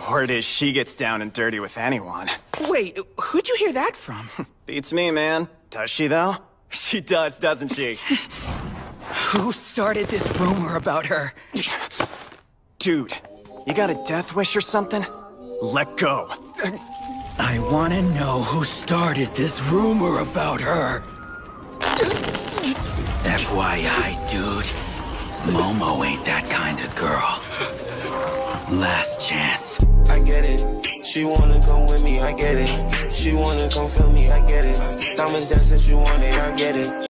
Word is she gets down and dirty with anyone. Wait, who'd you hear that from? Beats me, man. Does she, though? She does, doesn't she? Who started this rumor about her? Dude, you got a death wish or something? Let go. I wanna know who started this rumor about her. FYI, dude. Momo ain't that kind of girl. Last chance. I get it. She wanna come with me, I get it. She wanna come feel me, I get it. Diamonds dancing, she want it, I get it.